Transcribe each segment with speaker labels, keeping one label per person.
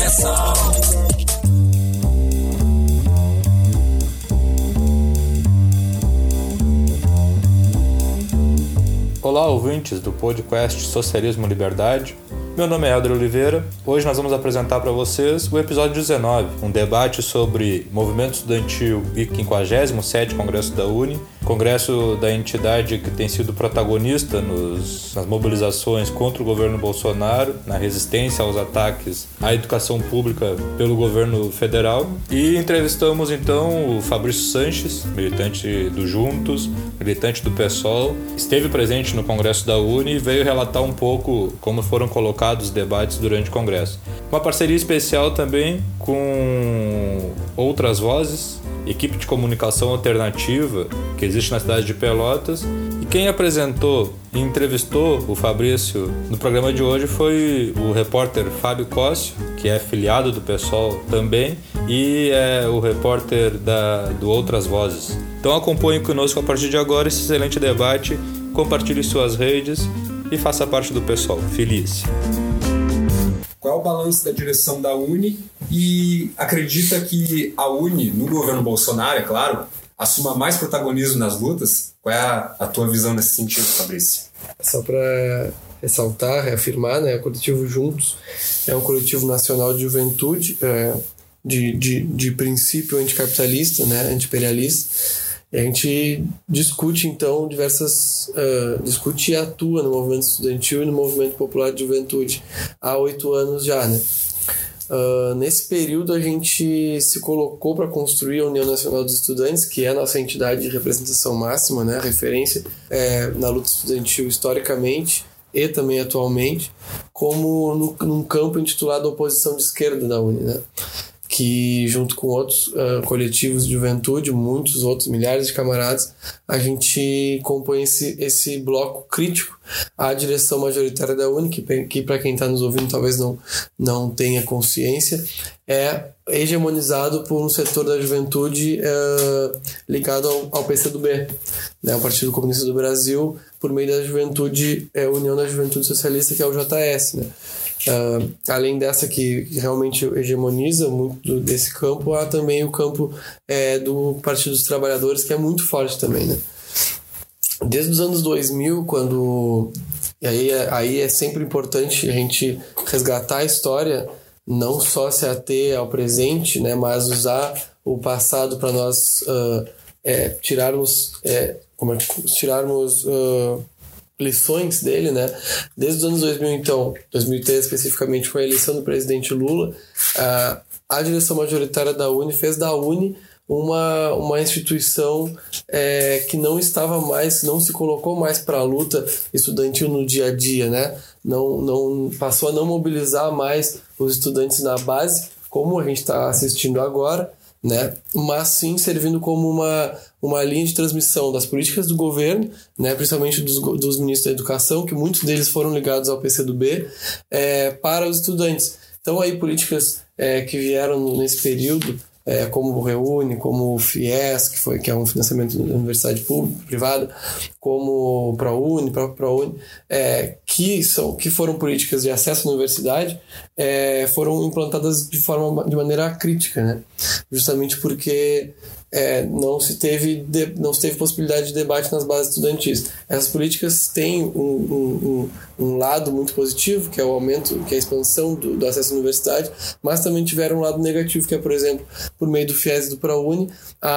Speaker 1: Olá, ouvintes do podcast Socialismo e Liberdade. Meu nome é Helder Oliveira. Hoje nós vamos apresentar para vocês o episódio 19, um debate sobre movimento estudantil e 57º Congresso da UNE, congresso da entidade que tem sido protagonista nas mobilizações contra o governo Bolsonaro, na resistência aos ataques à educação pública pelo governo federal. E entrevistamos então o Fabrício Sanches, militante do Juntos, militante do PSOL, esteve presente no Congresso da UNE e veio relatar um pouco como foram colocados os debates durante o Congresso. Uma parceria especial também com Outras Vozes, equipe de comunicação alternativa que existe na cidade de Pelotas. E quem apresentou e entrevistou o Fabrício no programa de hoje foi o repórter Fábio Cóssio, que é filiado do PSOL também, e é o repórter do Outras Vozes. Então acompanhe conosco a partir de agora esse excelente debate, compartilhe suas redes e faça parte do PSOL. Feliz!
Speaker 2: Qual é o balanço da direção da UNE e acredita que a UNE, no governo Bolsonaro, é claro, assuma mais protagonismo nas lutas? Qual é a tua visão nesse sentido, Fabrício?
Speaker 3: Só para ressaltar, reafirmar, né, o coletivo Juntos é um coletivo nacional de juventude de princípio anticapitalista, né, anti-imperialista. E a gente discute, então, discute e atua no movimento estudantil e no movimento popular de juventude há 8 anos já, né? Nesse período a gente se colocou para construir a União Nacional dos Estudantes, que é a nossa entidade de representação máxima, né? Referência na luta estudantil historicamente e também atualmente, como num campo intitulado Oposição de Esquerda da UNE, né? Que junto com outros coletivos de juventude, muitos outros, milhares de camaradas, a gente compõe esse bloco crítico à direção majoritária da UNE, que para quem está nos ouvindo talvez não tenha consciência, é hegemonizado por um setor da juventude ligado ao PCdoB, né, o Partido Comunista do Brasil, por meio da juventude, União da Juventude Socialista, que é o JS, né? Além dessa que realmente hegemoniza muito desse campo, há também o campo do Partido dos Trabalhadores, que é muito forte também, né? Desde os anos 2000, e aí é sempre importante a gente resgatar a história, não só se ater ao presente, né, mas usar o passado para nós tirarmos lições dele, né? Desde os anos 2000, então, 2003 especificamente, com a eleição do presidente Lula, a direção majoritária da UNE fez da UNE uma instituição que não se colocou mais para a luta estudantil no dia a dia, né? Não passou a não mobilizar mais os estudantes na base, como a gente está assistindo agora, né? Mas sim servindo como uma linha de transmissão das políticas do governo, né? Principalmente dos ministros da educação, que muitos deles foram ligados ao PCdoB, para os estudantes. Então aí políticas que vieram nesse período, como o Reúne, como o FIES, que é um financiamento da universidade pública, privada, como o ProUni, que foram políticas de acesso à universidade, foram implantadas de maneira crítica, né? Justamente porque não se teve possibilidade de debate nas bases estudantis. Essas políticas têm um lado muito positivo, que é o aumento, que é a expansão do acesso à universidade, mas também tiveram um lado negativo, que é, por exemplo, por meio do FIES e do ProUni,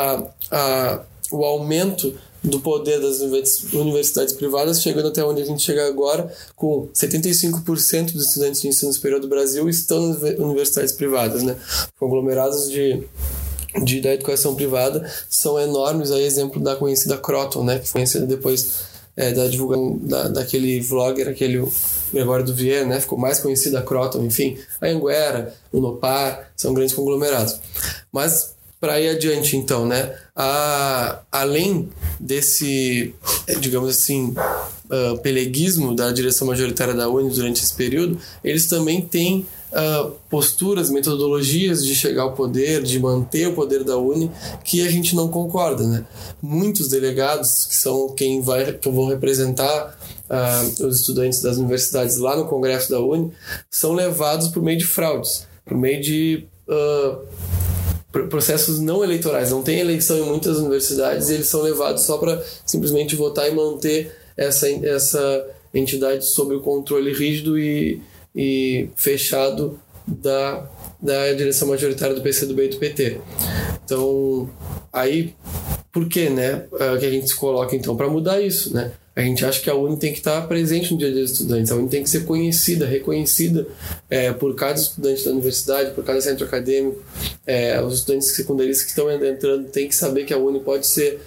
Speaker 3: o aumento do poder das universidades privadas, chegando até onde a gente chega agora, com 75% dos estudantes de ensino superior do Brasil estão nas universidades privadas, né? Conglomerados da educação privada são enormes. Aí exemplo da conhecida Croton, né, que foi conhecida depois da divulgação daquele vlogger, aquele Gregório do Vieira, né, ficou mais conhecida a Croton, enfim, a Anhanguera, o Unopar, são grandes conglomerados. Mas para ir adiante, então, né, além desse, digamos assim, peleguismo da direção majoritária da UNE durante esse período, eles também têm posturas, metodologias de chegar ao poder, de manter o poder da UNE, que a gente não concorda, né? Muitos delegados, que são que vão representar os estudantes das universidades lá no Congresso da UNE, são levados por meio de fraudes. por meio de processos não eleitorais. Não tem eleição em muitas universidades e eles são levados só para simplesmente votar e manter essa entidade sob o controle rígido e fechado da direção majoritária do PCdoB e do PT. Então, aí, por que, né, que a gente se coloca, então, para mudar isso, né? A gente acha que a UNE tem que estar presente no dia a dia dos estudantes, a UNE tem que ser conhecida, reconhecida por cada estudante da universidade, por cada centro acadêmico. Os estudantes secundaristas que estão entrando têm que saber que a UNE pode ser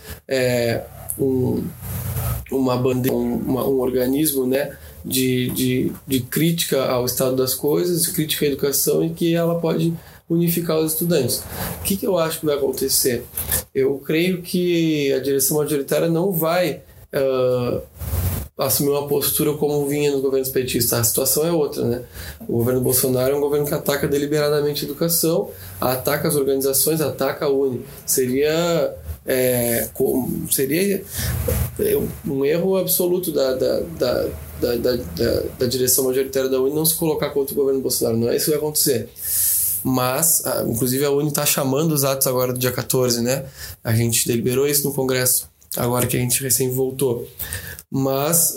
Speaker 3: uma bandeira, um organismo, né, de crítica ao estado das coisas, de crítica à educação, e que ela pode unificar os estudantes. O que eu acho que vai acontecer? Eu creio que a direção majoritária não vai assumir uma postura como vinha nos governos petistas. A situação é outra, né? O governo Bolsonaro é um governo que ataca deliberadamente a educação, ataca as organizações, ataca a UNE. Seria um erro absoluto da direção majoritária da UNE não se colocar contra o governo Bolsonaro. Não é isso que vai acontecer. Mas, inclusive, a UNE está chamando os atos agora do dia 14, né? A gente deliberou isso no Congresso, agora que a gente recém voltou. Mas,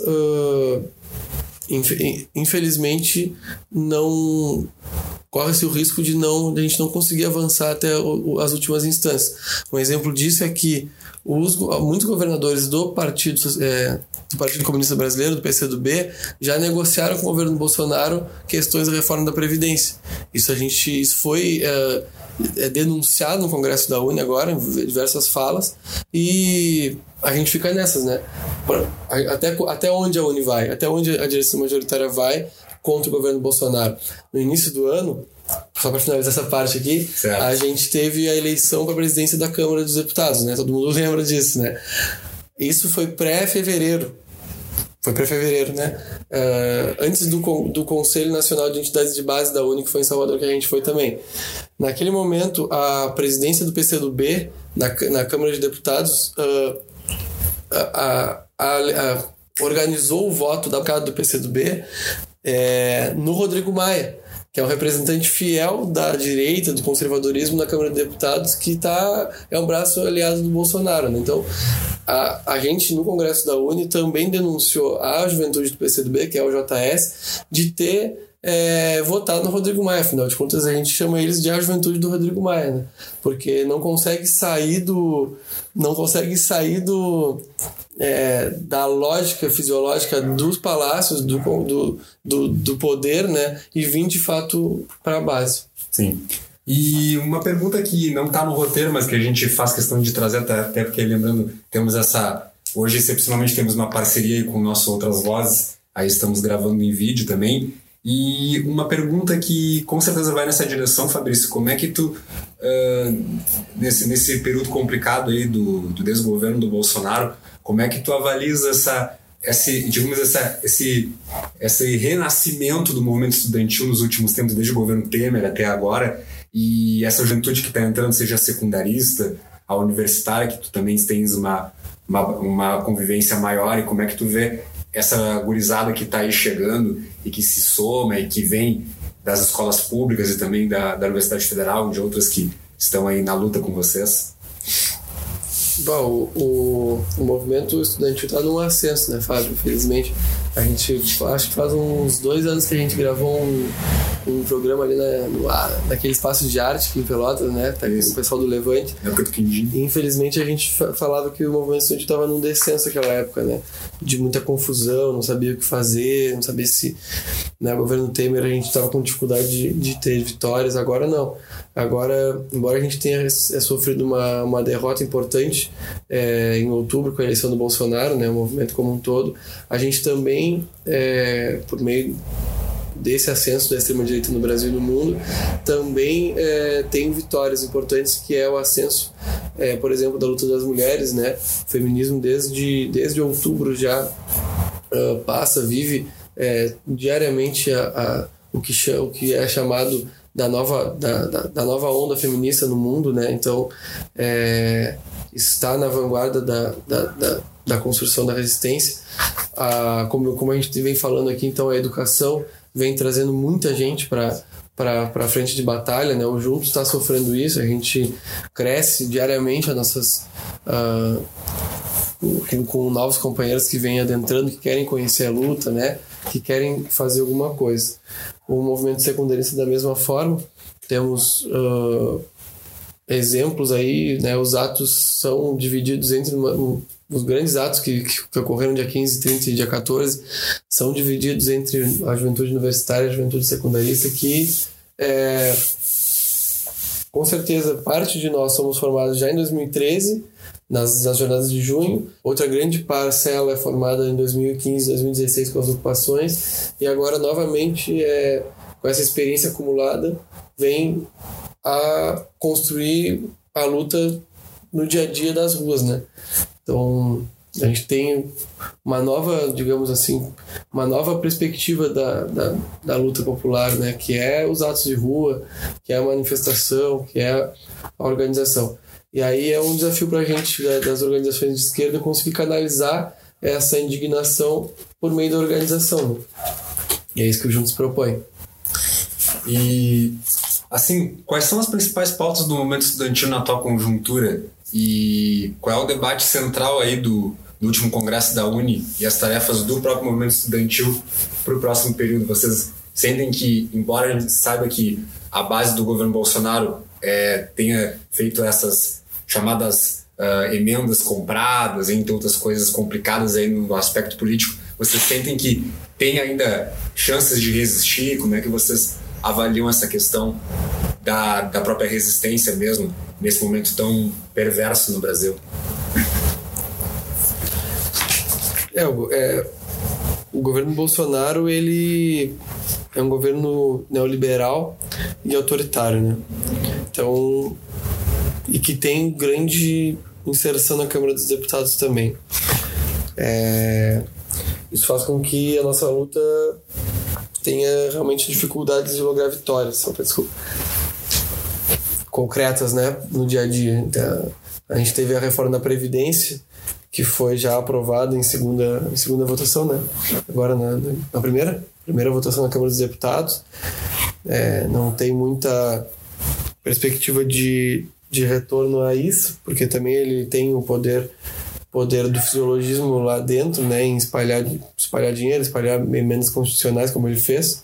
Speaker 3: infelizmente, não corre-se o risco de a gente não conseguir avançar até as últimas instâncias. Um exemplo disso é que muitos governadores do Partido Comunista Brasileiro, do PCdoB, já negociaram com o governo Bolsonaro questões da reforma da Previdência. Isso foi denunciado no Congresso da UNE agora, em diversas falas, e a gente fica nessas, né? Até onde a UNE vai? Até onde a direção majoritária vai contra o governo Bolsonaro? No início do ano, só para finalizar essa parte aqui, certo, a gente teve a eleição para a presidência da Câmara dos Deputados, né? Todo mundo lembra disso, né? Isso foi pré-fevereiro. Né? Antes do Conselho Nacional de Entidades de Base da UNE, que foi em Salvador, que a gente foi também. Naquele momento, a presidência do PCdoB na Câmara de Deputados organizou o voto da bancada do PCdoB no Rodrigo Maia, que é um representante fiel da direita, do conservadorismo na Câmara de Deputados, que é um braço aliado do Bolsonaro, né? Então, a gente, no Congresso da UNE, também denunciou a juventude do PCdoB, que é o JS, de ter votado no Rodrigo Maia. Afinal de contas, a gente chama eles de a juventude do Rodrigo Maia, né? Porque não consegue sair da lógica fisiológica dos palácios, do poder, né? E vir de fato para a base.
Speaker 2: Sim. E uma pergunta que não está no roteiro, mas que a gente faz questão de trazer, até porque, lembrando, temos hoje, excepcionalmente, temos uma parceria aí com o nosso Outras Vozes, aí estamos gravando em vídeo também. E uma pergunta que com certeza vai nessa direção, Fabrício: como é que tu, nesse período complicado aí do desgoverno do Bolsonaro, como é que tu avaliza esse renascimento do movimento estudantil nos últimos tempos, desde o governo Temer até agora, e essa juventude que está entrando, seja secundarista, a universitária, que tu também tens uma convivência maior, e como é que tu vê essa gurizada que está aí chegando e que se soma e que vem das escolas públicas e também da Universidade Federal e de outras que estão aí na luta com vocês?
Speaker 3: Bom, o movimento estudantil está num ascenso, né, Fábio? Infelizmente, a gente, acho que faz uns 2 anos que a gente gravou um programa ali naquele espaço de arte aqui em Pelotas, né? Tá com o pessoal do Levante. E, infelizmente, a gente falava que o movimento estudantil estava num descenso naquela época, né? De muita confusão, não sabia o que fazer, não sabia se... No governo Temer a gente estava com dificuldade de ter vitórias, agora não. Agora, embora a gente tenha sofrido uma derrota importante em outubro com a eleição do Bolsonaro, né, o movimento como um todo, a gente também, por meio desse ascenso da extrema-direita no Brasil e no mundo, também tem vitórias importantes, que é o ascenso, por exemplo, da luta das mulheres, né? O feminismo desde outubro já vive diariamente o que é chamado da nova onda feminista no mundo, né? Então, está na vanguarda da construção da resistência. Como a gente vem falando aqui, então, a educação vem trazendo muita gente para para a frente de batalha, né? O Juntos está sofrendo isso, a gente cresce diariamente as nossas com novos companheiros que vêm adentrando, que querem conhecer a luta, né? Que querem fazer alguma coisa. O movimento secundarista da mesma forma, temos exemplos aí, né? Os atos são divididos entre os grandes atos que ocorreram dia 15, 30 e dia 14 são divididos entre a juventude universitária e a juventude secundarista, que com certeza parte de nós somos formados já em 2013 nas jornadas de junho, outra grande parcela é formada em 2015, 2016 com as ocupações, e agora novamente com essa experiência acumulada vem a construir a luta no dia a dia das ruas, né? Então, a gente tem uma nova, digamos assim, uma nova perspectiva da luta popular, né? Que é os atos de rua, que é a manifestação, que é a organização. E aí é um desafio para a gente, das organizações de esquerda, conseguir canalizar essa indignação por meio da organização, né? E é isso que o Juntos propõe.
Speaker 2: E, assim, quais são as principais pautas do movimento estudantil na atual conjuntura? E qual é o debate central aí do último congresso da UNE e as tarefas do próprio movimento estudantil para o próximo período? Vocês sentem que, embora a gente saiba que a base do governo Bolsonaro tenha feito essas chamadas emendas compradas, entre outras coisas complicadas aí no aspecto político, vocês sentem que tem ainda chances de resistir? Como é que vocês avaliam essa questão da própria resistência mesmo, nesse momento tão perverso no Brasil?
Speaker 3: O governo Bolsonaro, ele é um governo neoliberal e autoritário, né? Então, e que tem grande inserção na Câmara dos Deputados também. Isso faz com que a nossa luta tenha realmente dificuldades de lograr vitórias concretas, né, no dia a dia. Então, a gente teve a reforma da Previdência, que foi já aprovada em segunda votação, né? Agora na primeira votação na Câmara dos Deputados. Não tem muita perspectiva de retorno a isso, porque também ele tem o poder do fisiologismo lá dentro, né, em espalhar dinheiro, espalhar emendas constitucionais, como ele fez.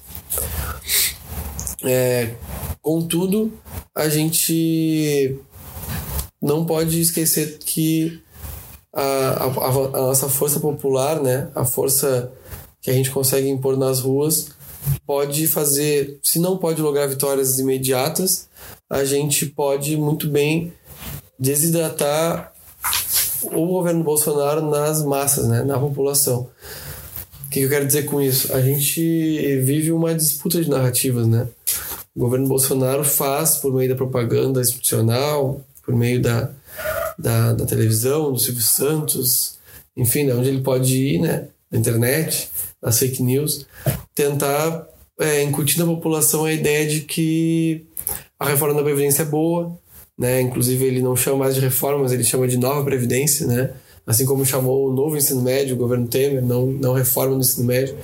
Speaker 3: Contudo, a gente não pode esquecer que a nossa força popular, né, a força que a gente consegue impor nas ruas, pode fazer, se não pode lograr vitórias imediatas, a gente pode muito bem desidratar o governo Bolsonaro nas massas, né, na população. O que eu quero dizer com isso? A gente vive uma disputa de narrativas, né? O governo Bolsonaro faz, por meio da propaganda institucional, por meio da televisão, do Silvio Santos, enfim, de onde ele pode ir, né? Na internet, nas fake news, tentar incutir na população a ideia de que a reforma da Previdência é boa, né? Inclusive ele não chama mais de reforma, mas ele chama de nova Previdência, né? Assim como chamou o novo ensino médio, o governo Temer, não reforma no ensino médio.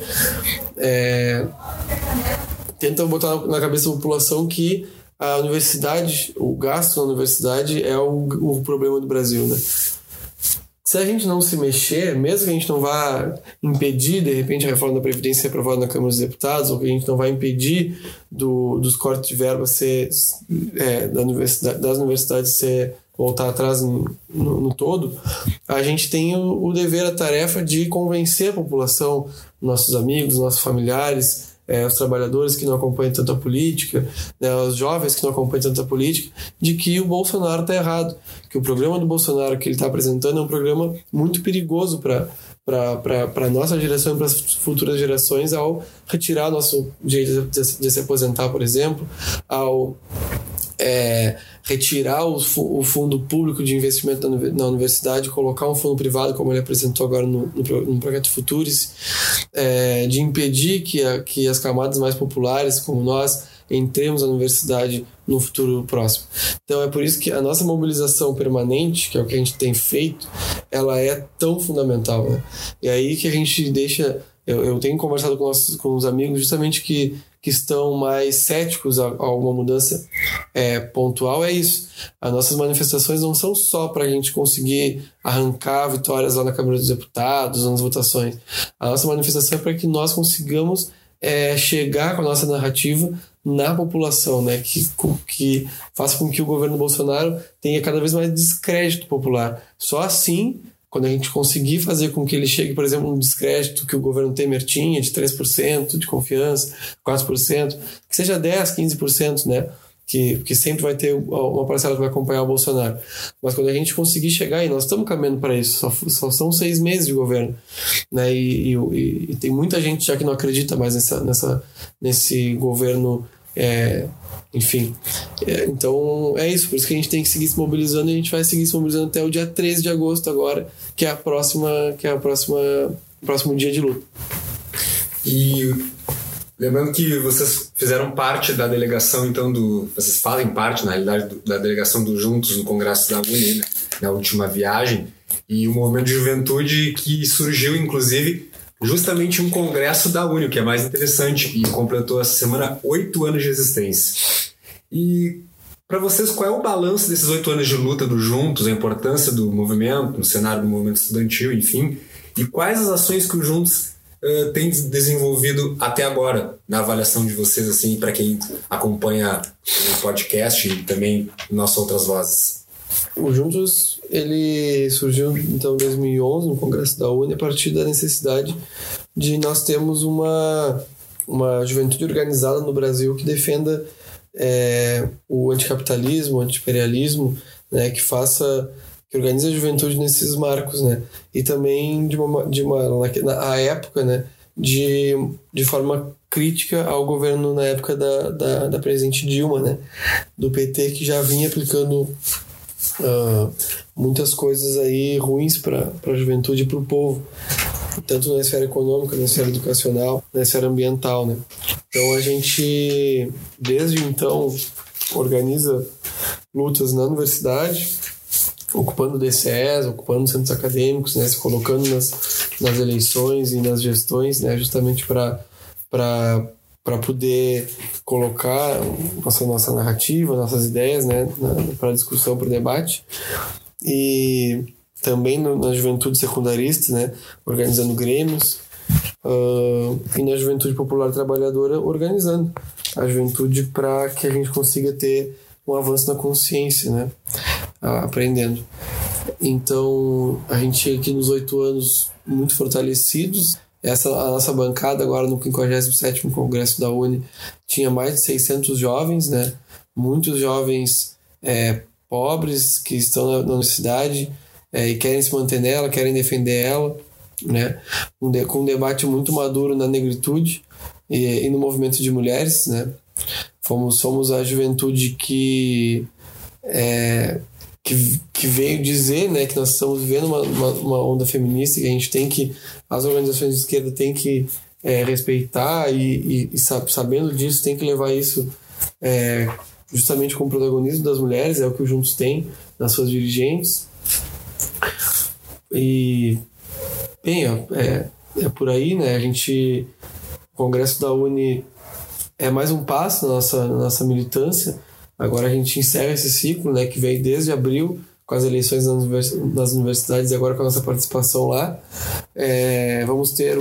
Speaker 3: Tentam botar na cabeça da população que a universidade, o gasto na universidade é o problema do Brasil, né? Se a gente não se mexer, mesmo que a gente não vá impedir, de repente, a reforma da Previdência ser aprovada na Câmara dos Deputados, ou que a gente não vai impedir dos cortes de verba das universidades voltar atrás no todo, a gente tem o dever, a tarefa de convencer a população, nossos amigos, nossos familiares, os trabalhadores que não acompanham tanto a política, né, os jovens que não acompanham tanto a política, de que o Bolsonaro está errado, que o programa do Bolsonaro que ele está apresentando é um programa muito perigoso para a nossa geração e para as futuras gerações, ao retirar nosso direito de se aposentar, por exemplo, ao retirar o fundo público de investimento na universidade, colocar um fundo privado, como ele apresentou agora no projeto Futuris, de impedir que as camadas mais populares, como nós, entremos na universidade no futuro próximo. Então é por isso que a nossa mobilização permanente, que é o que a gente tem feito, ela é tão fundamental, né? E aí que a gente deixa Eu tenho conversado com os amigos justamente que estão mais céticos a alguma mudança pontual, é isso. As nossas manifestações não são só para a gente conseguir arrancar vitórias lá na Câmara dos Deputados, nas votações. A nossa manifestação é para que nós consigamos chegar com a nossa narrativa na população, né? Que faça com que o governo Bolsonaro tenha cada vez mais descrédito popular. Só assim, quando a gente conseguir fazer com que ele chegue, por exemplo, no descrédito que o governo Temer tinha, de 3% de confiança, 4%, que seja 10%, 15%, né? Que sempre vai ter uma parcela que vai acompanhar o Bolsonaro. Mas quando a gente conseguir chegar, e nós estamos caminhando para isso, só são 6 meses de governo, né? E tem muita gente já que não acredita mais nesse governo, enfim. Então é isso, por isso que a gente tem que seguir se mobilizando, e a gente vai seguir se mobilizando até o dia 13 de agosto agora, que é o próximo dia de luta.
Speaker 2: E lembrando que vocês fizeram parte da delegação, então, vocês fazem parte, na realidade, da delegação do Juntos no Congresso da UNE, né, na última viagem, e o movimento de juventude que surgiu, inclusive, justamente um congresso da UNE, o que é mais interessante, e completou essa semana 8 anos de existência. E para vocês, qual é o balanço desses 8 anos de luta do Juntos, a importância do movimento, no cenário do movimento estudantil, enfim, e quais as ações que o Juntos tem desenvolvido até agora, na avaliação de vocês, assim, para quem acompanha o podcast e também nossas outras vozes?
Speaker 3: O Juntos, ele surgiu então em 2011 no Congresso da UNE a partir da necessidade de nós termos uma juventude organizada no Brasil que defenda o anticapitalismo, o antiimperialismo, né, que organize a juventude nesses marcos, né, e também na época, né, de forma crítica ao governo na época da presidente Dilma, né, do PT, que já vinha aplicando muitas coisas aí ruins para a juventude e para o povo, tanto na esfera econômica, na esfera educacional, na esfera ambiental, né. Então a gente, desde então, organiza lutas na universidade, ocupando DCEs, ocupando centros acadêmicos, né, se colocando nas eleições e nas gestões, né, justamente para poder colocar nossa narrativa, nossas ideias, né, para discussão, para o debate. E também na juventude secundarista, né, organizando grêmios, e na juventude popular trabalhadora organizando a juventude para que a gente consiga ter um avanço na consciência, né, aprendendo. Então a gente aqui nos 8 anos muito fortalecidos. A nossa bancada agora no 57º Congresso da UNE tinha mais de 600 jovens, né, muitos jovens pobres que estão na universidade e querem se manter nela, querem defender ela, né, com um debate muito maduro na negritude e no movimento de mulheres, né. Somos a juventude que veio dizer, né, que nós estamos vivendo uma onda feminista, que as organizações de esquerda têm que respeitar e sabendo disso, tem que levar isso justamente com o protagonismo das mulheres, é o que o Juntos tem nas suas dirigentes. E bem, é por aí, né? O Congresso da UNE é mais um passo na nossa militância. Agora a gente encerra esse ciclo, né, que vem desde abril, com as eleições nas universidades, e agora com a nossa participação lá. Vamos ter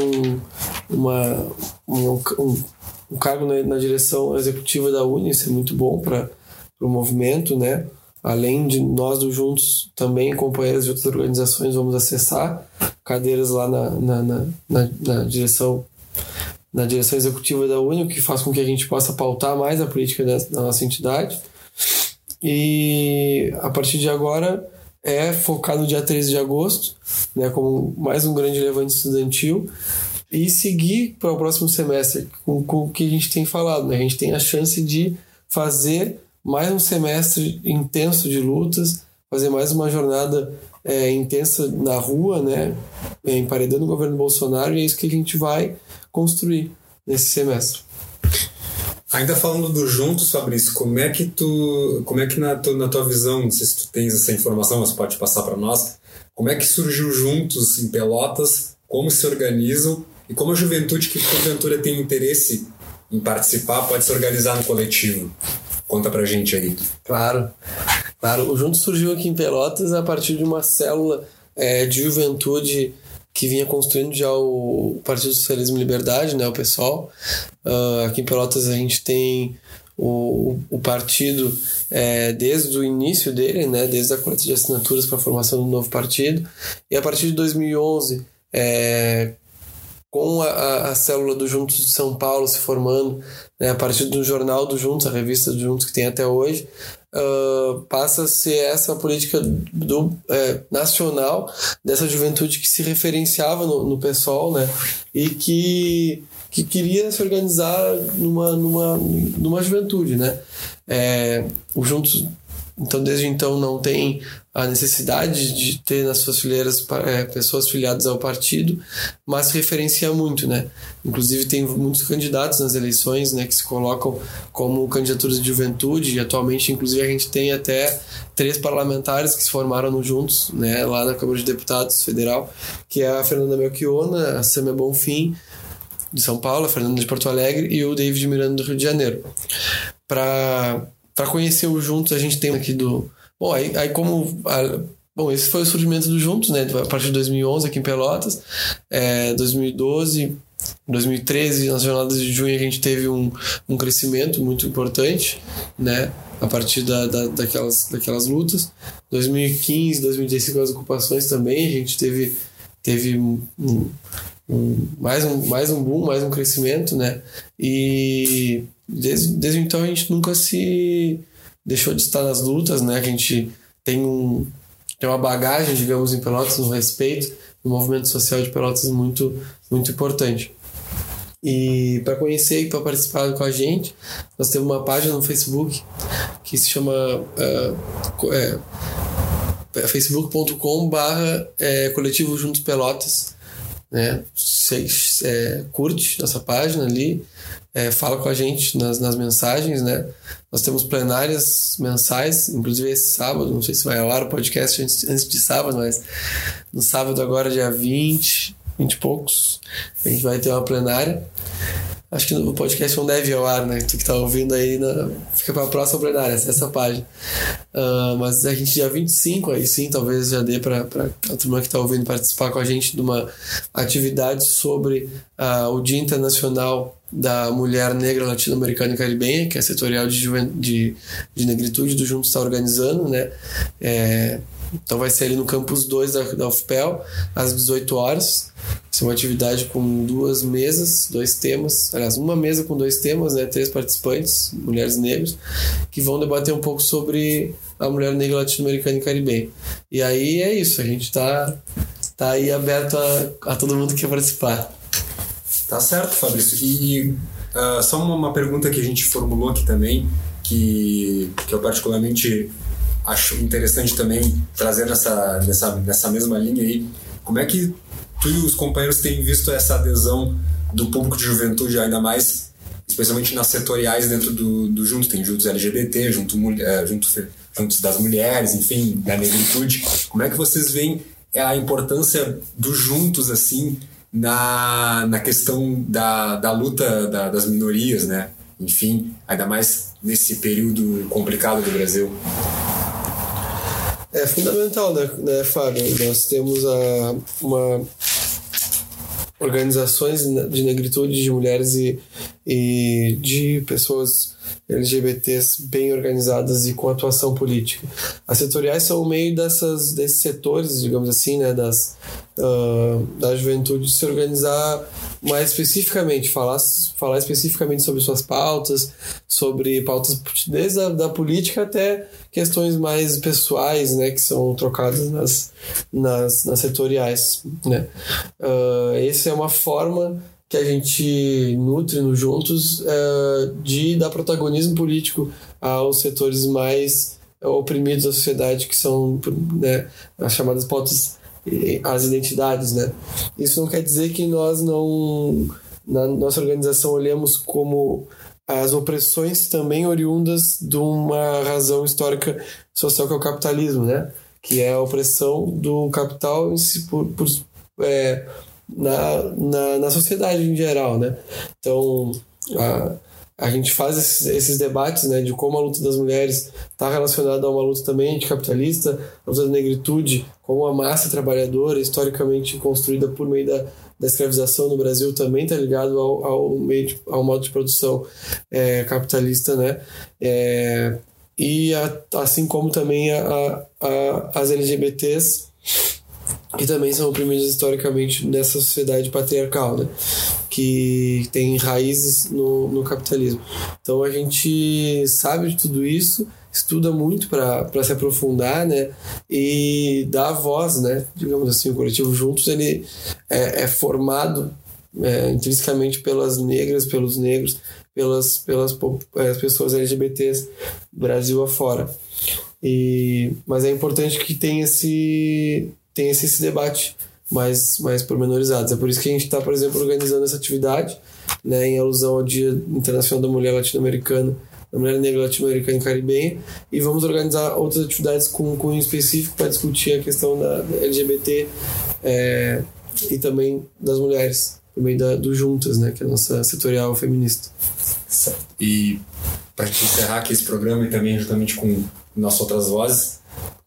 Speaker 3: um cargo na direção executiva da UNE, isso é muito bom para o movimento, né? Além de nós do Juntos, também companheiros de outras organizações, vamos acessar cadeiras lá na direção executiva da UNE, o que faz com que a gente possa pautar mais a política da nossa entidade. E a partir de agora focar no dia 13 de agosto, né, como mais um grande levante estudantil, e seguir para o próximo semestre com o que a gente tem falado, né? A gente tem a chance de fazer mais um semestre intenso de lutas, fazer mais uma jornada intensa na rua, né, emparedando o governo Bolsonaro, e é isso que a gente vai construir nesse semestre.
Speaker 2: Ainda falando do Juntos, Fabrício, como é que na tua visão, não sei se tu tens essa informação, mas pode passar para nós, como é que surgiu Juntos em Pelotas, como se organizam E como a juventude que porventura tem interesse em participar pode se organizar no coletivo? Conta pra gente aí.
Speaker 3: Claro. O Juntos surgiu aqui em Pelotas a partir de uma célula de juventude que vinha construindo já o Partido Socialismo e Liberdade, né, o PSOL. Aqui em Pelotas a gente tem o partido desde o início dele, né, desde a coleta de assinaturas para a formação do novo partido. E a partir de 2011, com a célula do Juntos de São Paulo se formando, né, a partir do Jornal do Juntos, a revista do Juntos que tem até hoje, passa a ser essa política nacional dessa juventude que se referenciava no PSOL, né, e que queria se organizar numa juventude, né. O Juntos, então, desde então não tem a necessidade de ter nas suas fileiras pessoas filiadas ao partido, mas se referencia muito, né? Inclusive tem muitos candidatos nas eleições, né, que se colocam como candidaturas de juventude, e atualmente, inclusive, a gente tem até 3 parlamentares que se formaram no Juntos, né, lá na Câmara de Deputados Federal, que é a Fernanda Melchiona, a Sâmia Bonfim, de São Paulo, a Fernanda de Porto Alegre e o David Miranda do Rio de Janeiro. Para conhecer o Juntos, a gente tem aqui do... Bom, esse foi o surgimento do Juntos, né? A partir de 2011 aqui em Pelotas. 2012, 2013, nas jornadas de junho, a gente teve um crescimento muito importante, né? A partir daquelas lutas. 2015, 2016, com as ocupações também, a gente teve mais um boom, mais um crescimento, né? E desde então a gente nunca se deixou de estar nas lutas, né? A gente tem uma bagagem, digamos, em Pelotas, um respeito no movimento social de Pelotas muito, muito importante. E para conhecer e para participar com a gente, nós temos uma página no Facebook que se chama facebook.com/coletivo Juntos Pelotas, né? Curte nossa página ali, fala com a gente nas mensagens, né? Nós temos plenárias mensais, inclusive esse sábado, não sei se vai ao ar o podcast antes de sábado, mas no sábado agora, dia 20 e poucos, a gente vai ter uma plenária. Acho que o podcast não deve ir ao ar, né? Tu que tá ouvindo aí, fica para a próxima plenária, essa página. Mas a gente dia 25, aí sim, talvez já dê para a turma que tá ouvindo participar com a gente de uma atividade sobre o Dia Internacional da Mulher Negra Latino-Americana e Caribenha, que é a setorial de negritude do Juntos está organizando, né? Então vai ser ali no Campus 2 da UFPEL, às 18 horas. Vai ser uma atividade com 2 mesas, 2 temas. Aliás, uma mesa com 2 temas, né? 3 participantes, mulheres negras, que vão debater um pouco sobre a mulher negra latino-americana e caribenha. E aí é isso, a gente tá aí aberto a todo mundo que quer participar.
Speaker 2: Tá certo, Fabrício. E só uma pergunta que a gente formulou aqui também, que eu particularmente acho interessante também trazer nessa mesma linha aí. Como é que tu e os companheiros têm visto essa adesão do público de juventude, ainda mais, especialmente nas setoriais dentro do Juntos? Tem Juntos LGBT, Juntos das Mulheres, enfim, da negritude. Como é que vocês veem a importância dos Juntos, assim, na questão da luta das minorias, né? Enfim, ainda mais nesse período complicado do Brasil.
Speaker 3: É fundamental, né, Fábio? Nós temos organizações de negritude, de mulheres e de pessoas LGBTs bem organizadas e com atuação política. As setoriais são o meio desses setores, digamos assim, né, da juventude se organizar mais especificamente, falar especificamente sobre suas pautas, sobre pautas desde da política até questões mais pessoais, né, que são trocadas nas setoriais, né. Essa é uma forma que a gente nutre no Juntos de dar protagonismo político aos setores mais oprimidos da sociedade, que são, né, as chamadas pautas, as identidades, né. Isso não quer dizer que nós não, na nossa organização, olhemos como as opressões também oriundas de uma razão histórica social, que é o capitalismo, né, que é a opressão do capital na sociedade em geral, né? Então, a gente faz esses debates, né, de como a luta das mulheres está relacionada a uma luta também anticapitalista, a luta da negritude, como a massa trabalhadora historicamente construída por meio da escravização no Brasil também está ligado ao modo de produção capitalista, né? E assim como também as LGBTs, que também são oprimidas historicamente nessa sociedade patriarcal, né? Que tem raízes no capitalismo. Então a gente sabe de tudo isso, estuda muito para se aprofundar, né? E dá voz, né? Digamos assim, o coletivo Juntos ele é formado intrinsecamente pelas negras, pelos negros, pelas pessoas LGBTs Brasil afora. Mas é importante que tenha esse debate mais pormenorizados. É por isso que a gente está, por exemplo, organizando essa atividade, né, em alusão ao Dia Internacional da Mulher Latino-Americana, da Mulher Negra Latino-Americana e Caribenha, e vamos organizar outras atividades com cunho específico para discutir a questão da LGBT e também das mulheres, também do Juntas, né, que é a nossa setorial feminista.
Speaker 2: E para a gente encerrar aqui esse programa e também juntamente com nossas outras vozes,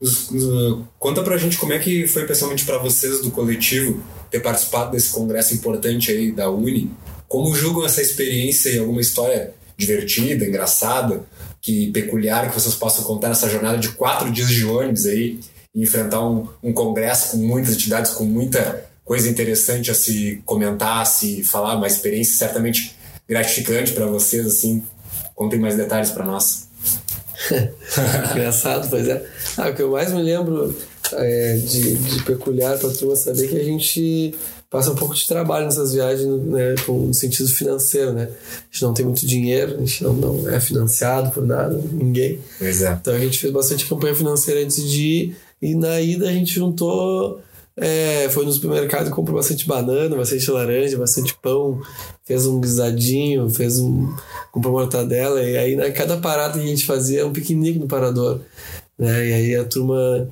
Speaker 2: conta pra gente como é que foi pessoalmente para vocês do coletivo ter participado desse congresso importante aí da UNE. Como julgam essa experiência e alguma história divertida, engraçada, peculiar que vocês possam contar nessa jornada de 4 dias de ônibus aí e enfrentar um congresso com muitas atividades, com muita coisa interessante a se comentar, a se falar, uma experiência certamente gratificante para vocês, assim. Contem mais detalhes para nós.
Speaker 3: Engraçado, pois é. O que eu mais me lembro de peculiar para a turma saber que a gente passa um pouco de trabalho nessas viagens, né, no sentido financeiro, né? A gente não tem muito dinheiro, a gente não é financiado por nada, ninguém.
Speaker 2: Pois é.
Speaker 3: Então a gente fez bastante campanha financeira antes de ir, e na ida a gente juntou, foi no supermercado e comprou bastante banana, bastante laranja, bastante pão, fez um guisadinho, comprou mortadela, e aí cada parada que a gente fazia um piquenique no parador, né? E aí a turma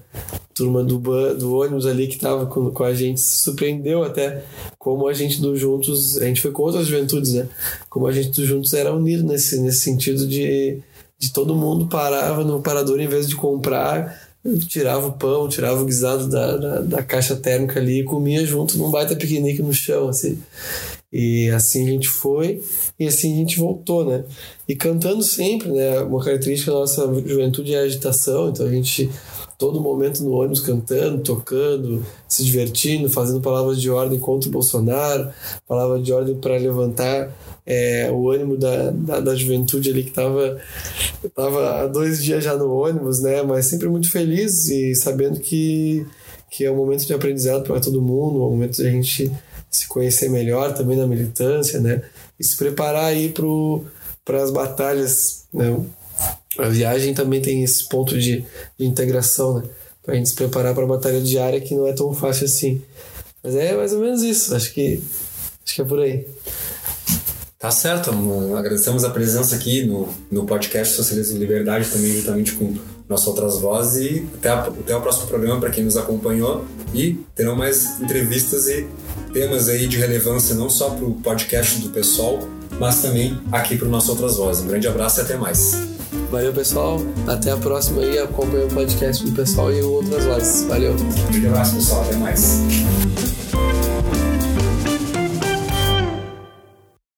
Speaker 3: do ônibus ali que estava com a gente se surpreendeu até como a gente do Juntos, a gente foi com outras juventudes, né? Como a gente do Juntos era unido nesse sentido de todo mundo parava no parador, em vez de comprar, tirava o pão, tirava o guisado da caixa térmica ali e comia junto num baita piquenique no chão, assim. E assim a gente foi e assim a gente voltou, né? E cantando sempre, né? Uma característica da nossa juventude é a agitação, então a gente todo momento no ônibus cantando, tocando, se divertindo, fazendo palavras de ordem contra o Bolsonaro, palavras de ordem para levantar o ânimo da juventude ali que estava há 2 dias já no ônibus, né? Mas sempre muito feliz e sabendo que é um momento de aprendizado para todo mundo, um momento de a gente se conhecer melhor também na militância, né? E se preparar aí para as batalhas, né? A viagem também tem esse ponto de integração, né? Para a gente se preparar para a batalha diária, que não é tão fácil assim. Mas é mais ou menos isso, acho que é por aí.
Speaker 2: Tá certo, agradecemos a presença aqui no podcast Socialismo e Liberdade, também juntamente com nossas outras vozes, e até o próximo programa para quem nos acompanhou, e terão mais entrevistas e temas aí de relevância não só para o podcast do PSOL, mas também aqui para o Nossas Outras Vozes. Um grande abraço e até mais.
Speaker 3: Valeu, pessoal, até a próxima aí, acompanha o podcast do PSOL e outras vozes. Valeu.
Speaker 2: Um grande abraço, pessoal, até mais.